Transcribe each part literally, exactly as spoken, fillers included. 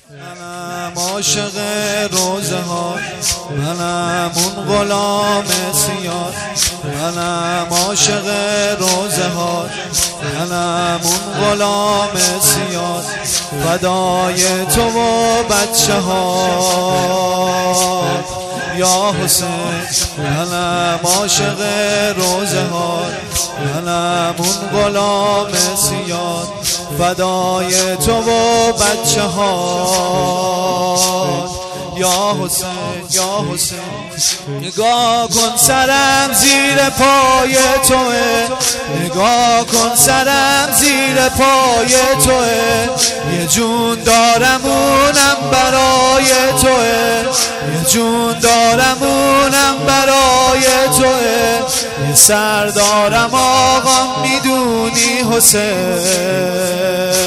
منم عاشق روزه ها، منم اون غلام سیاه. منم عاشق روزه ها، منم اون غلام سیاه. فدای تو و بچه ها یا حسین. منم عاشق روزه ها، منم اون غلام سیاه. فدای تو و بچه ها یا حسین یا حسین. نگاه کن سرم زیر پای توه، نگاه کن سرم زیر پای توه. یه جون دارم اونم برای توه، یه جون دارم اونم برای توه. یه سر دارم آقا میدونی حسین.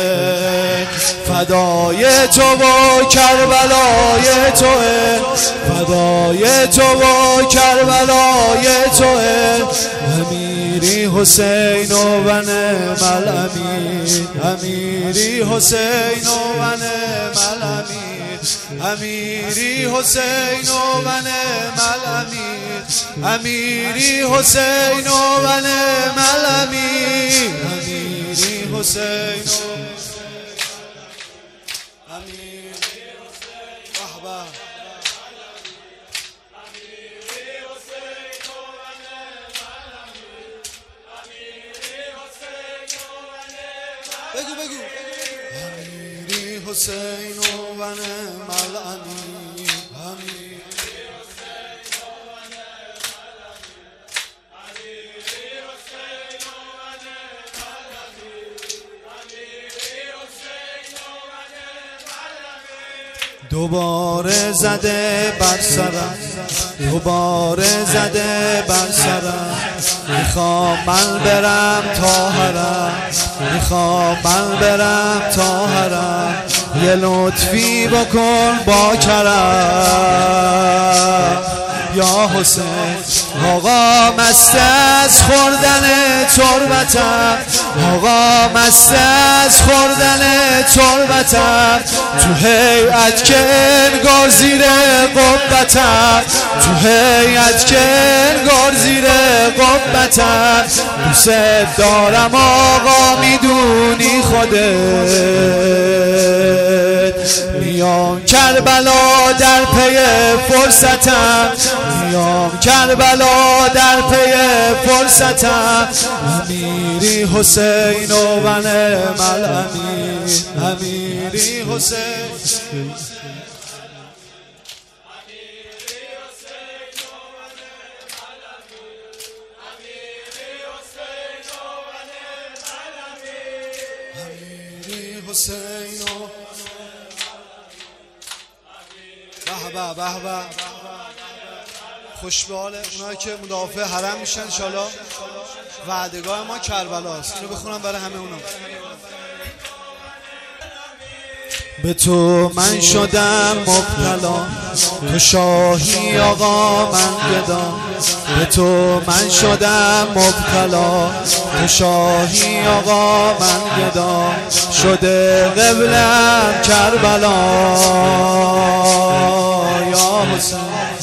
فدای تو و کربلای توه، فدای تو و کربلای توه. امیری حسین و نعم الامیر، امیری حسین و نعم الامیر. امیری حسین و نعم الامیر، امیری حسین و نعم الامیر. امیری حسین و امیر وحبه. بگو بگو. امیری حسین و نعم الامیر، امیر دوباره زده بر سرم، دوباره زده بر سرم. میخوام من برم تا حرم، میخوام من برم تا حرم. یه لطفی بکن با کرم یا حسین. آقا مست از خوردن تربتم، آقا مست از خوردن تربتم. تو هیئت که انگار زیر قبتم، تو هیئت که انگار زیر قبتم. دوست دارم آقا میدونی خودت. میام کربلا در پی فرصتم، میام کربلا در پی فرصتم. امیری حسین و نعم الامیر، امیری حسین. امیری حسین و به به به به. خوش به حال اونایی که مدافع حرم میشن انشالله. وعدگاه ما کربلاست. اینو بخونم برای همه اونا. به تو من شدم مبتلا، تو شاهی آقا من گدا. به تو من شدم مبتلا، تو شاهی آقا من گدا. شده قبلم کربلا یا حسین.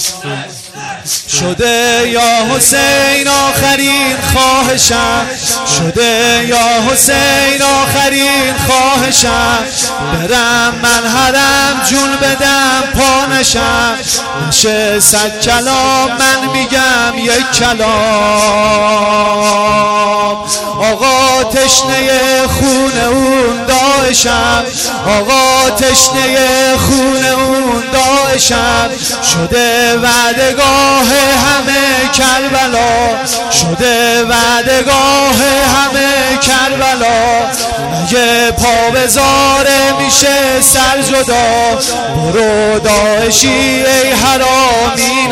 شده یا حسین آخرین خواهشم، شده یا حسین آخرین خواهشم. برم من حرم جون بدم پا نشم. نشه صد کلام من میگم یک کلام. آقا تشنه خون اون داعشم، آقا تشنه خون اون داعشم. شده وعدگاه همه کربلا، شده وعدگاه همه کربلا. اگه پا بذاره میشه سر جدا. برو داعشی ای حرامی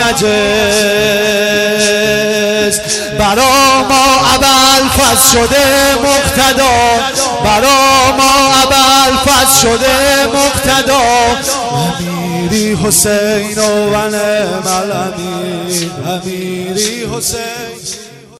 نجس. برا ما ابوالفضل شده مقتدا، برا ما ابوالفضل شده مقتدا. امیری حسین و نعم الامیر، امیری حسین.